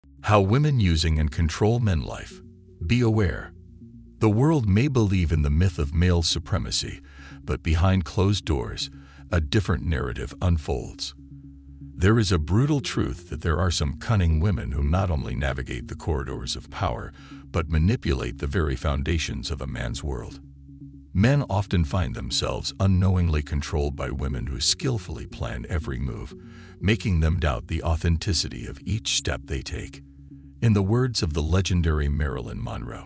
How women using and control men life. Be aware. The world may believe in the myth of male supremacy, but behind closed doors, a different narrative unfolds. There is a brutal truth that there are some cunning women who not only navigate the corridors of power, but manipulate the very foundations of a man's world. Men often find themselves unknowingly controlled by women who skillfully plan every move, making them doubt the authenticity of each step they take. In the words of the legendary Marilyn Monroe,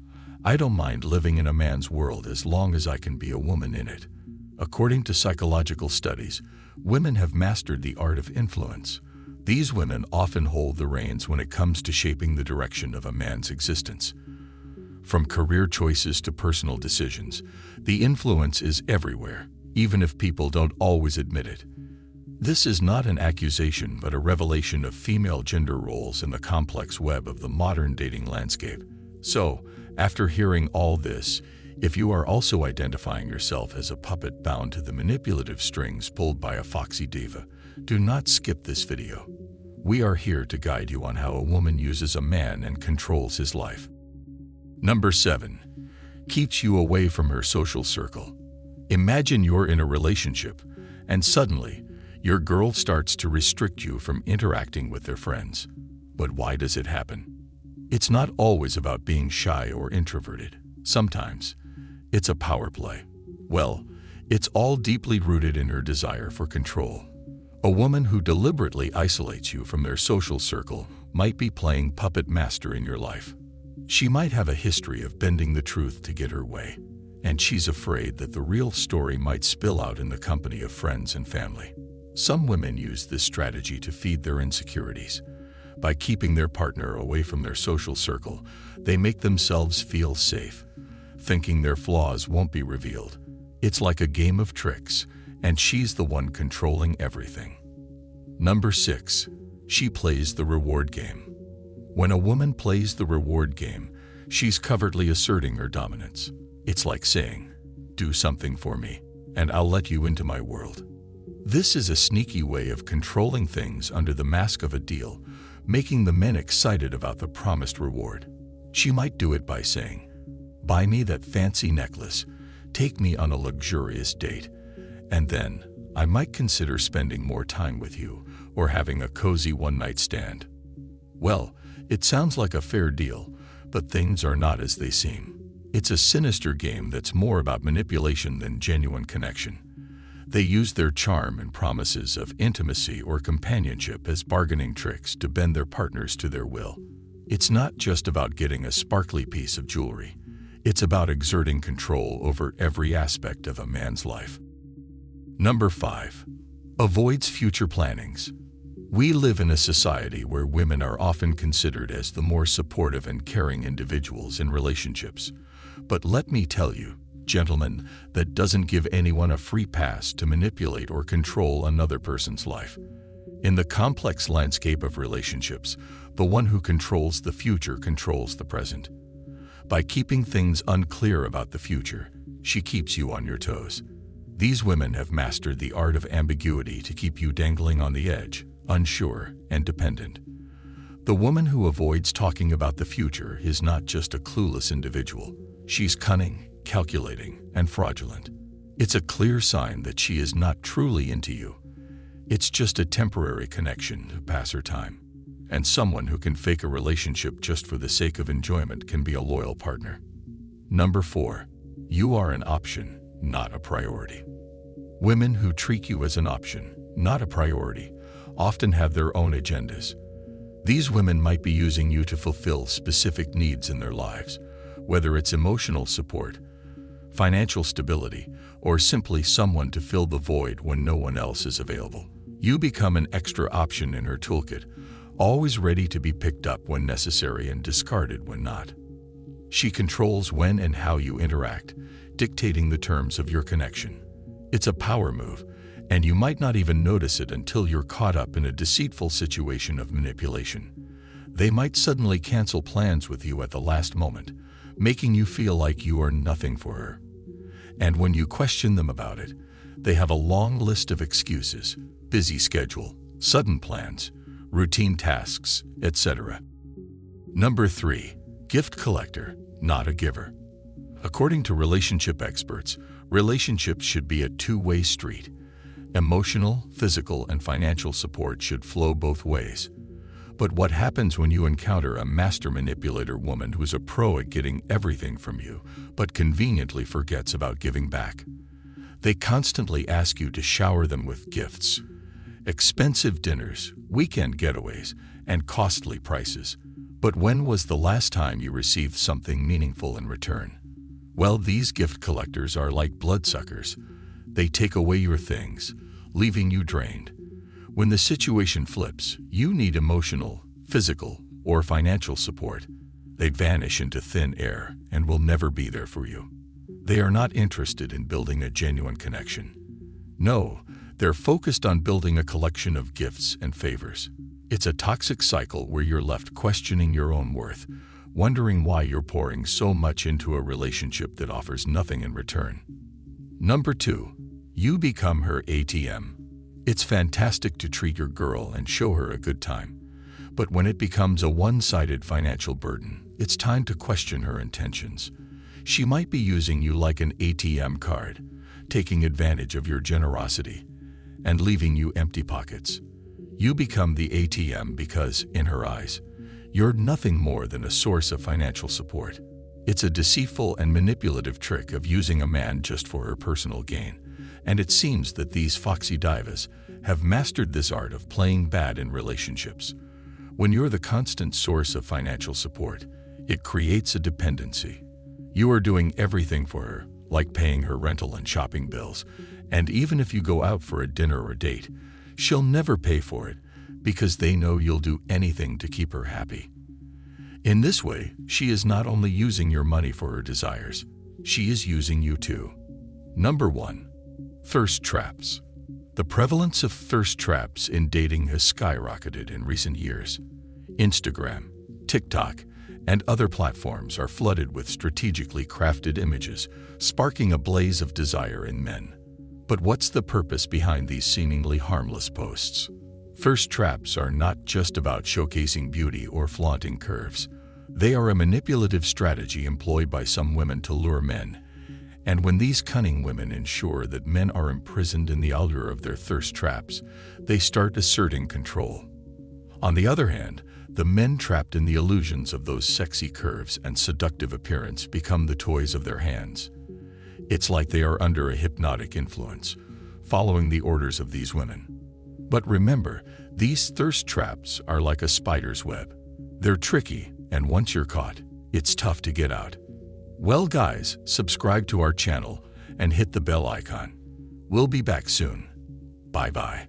"I don't mind living in a man's world as long as I can be a woman in it." According to psychological studies, women have mastered the art of influence. These women often hold the reins when it comes to shaping the direction of a man's existence. From career choices to personal decisions, the influence is everywhere, even if people don't always admit it. This is not an accusation, but a revelation of female gender roles in the complex web of the modern dating landscape. So, after hearing all this, if you are also identifying yourself as a puppet bound to the manipulative strings pulled by a foxy diva, do not skip this video. We are here to guide you on how a woman uses a man and controls his life. Number 7. Keeps you away from her social circle. Imagine you're in a relationship, and suddenly, your girl starts to restrict you from interacting with their friends. But why does it happen? It's not always about being shy or introverted. Sometimes, it's a power play. Well, it's all deeply rooted in her desire for control. A woman who deliberately isolates you from their social circle might be playing puppet master in your life. She might have a history of bending the truth to get her way, and she's afraid that the real story might spill out in the company of friends and family. Some women use this strategy to feed their insecurities. By keeping their partner away from their social circle, they make themselves feel safe, thinking their flaws won't be revealed. It's like a game of tricks, and she's the one controlling everything. Number 6. She plays the reward game. When a woman plays the reward game, she's covertly asserting her dominance. It's like saying, "Do something for me, and I'll let you into my world." This is a sneaky way of controlling things under the mask of a deal, making the men excited about the promised reward. She might do it by saying, "Buy me that fancy necklace, take me on a luxurious date, and then I might consider spending more time with you or having a cozy one-night stand." Well, it sounds like a fair deal, but things are not as they seem. It's a sinister game that's more about manipulation than genuine connection. They use their charm and promises of intimacy or companionship as bargaining tricks to bend their partners to their will. It's not just about getting a sparkly piece of jewelry. It's about exerting control over every aspect of a man's life. Number 5. Avoids future plannings. We live in a society where women are often considered as the more supportive and caring individuals in relationships. But let me tell you, gentlemen, that doesn't give anyone a free pass to manipulate or control another person's life. In the complex landscape of relationships, the one who controls the future controls the present. By keeping things unclear about the future, she keeps you on your toes. These women have mastered the art of ambiguity to keep you dangling on the edge, unsure and dependent. The woman who avoids talking about the future is not just a clueless individual. She's cunning, calculating, and fraudulent. It's a clear sign that she is not truly into you. It's just a temporary connection to pass her time. And someone who can fake a relationship just for the sake of enjoyment can be a loyal partner. Number 4. You are an option, not a priority. Women who treat you as an option, not a priority, often have their own agendas. These women might be using you to fulfill specific needs in their lives, whether it's emotional support, financial stability, or simply someone to fill the void when no one else is available. You become an extra option in her toolkit, always ready to be picked up when necessary and discarded when not. She controls when and how you interact, dictating the terms of your connection. It's a power move, and you might not even notice it until you're caught up in a deceitful situation of manipulation. They might suddenly cancel plans with you at the last moment, making you feel like you are nothing for her. And when you question them about it, they have a long list of excuses: busy schedule, sudden plans, routine tasks, etc. Number 3. Gift collector, not a giver. According to relationship experts, relationships should be a two-way street. Emotional, physical, and financial support should flow both ways. But what happens when you encounter a master manipulator woman who's a pro at getting everything from you, but conveniently forgets about giving back? They constantly ask you to shower them with gifts, expensive dinners, weekend getaways, and costly prices. But when was the last time you received something meaningful in return? Well, these gift collectors are like bloodsuckers. They take away your things, leaving you drained. When the situation flips, you need emotional, physical, or financial support. They vanish into thin air and will never be there for you. They are not interested in building a genuine connection. No, they're focused on building a collection of gifts and favors. It's a toxic cycle where you're left questioning your own worth, wondering why you're pouring so much into a relationship that offers nothing in return. Number 2. You become her ATM. It's fantastic to treat your girl and show her a good time. But when it becomes a one-sided financial burden, it's time to question her intentions. She might be using you like an ATM card, taking advantage of your generosity, and leaving you empty pockets. You become the ATM because, in her eyes, you're nothing more than a source of financial support. It's a deceitful and manipulative trick of using a man just for her personal gain. And it seems that these foxy divas have mastered this art of playing bad in relationships. When you're the constant source of financial support, it creates a dependency. You are doing everything for her, like paying her rental and shopping bills, and even if you go out for a dinner or date, she'll never pay for it because they know you'll do anything to keep her happy. In this way, she is not only using your money for her desires, she is using you too. Number 1. Thirst traps. The prevalence of thirst traps in dating has skyrocketed in recent years. Instagram, TikTok, and other platforms are flooded with strategically crafted images, sparking a blaze of desire in men. But what's the purpose behind these seemingly harmless posts? Thirst traps are not just about showcasing beauty or flaunting curves. They are a manipulative strategy employed by some women to lure men. And when these cunning women ensure that men are imprisoned in the allure of their thirst traps, they start asserting control. On the other hand, the men trapped in the illusions of those sexy curves and seductive appearance become the toys of their hands. It's like they are under a hypnotic influence, following the orders of these women. But remember, these thirst traps are like a spider's web. They're tricky, and once you're caught, it's tough to get out. Well guys, subscribe to our channel and hit the bell icon. We'll be back soon. Bye-bye.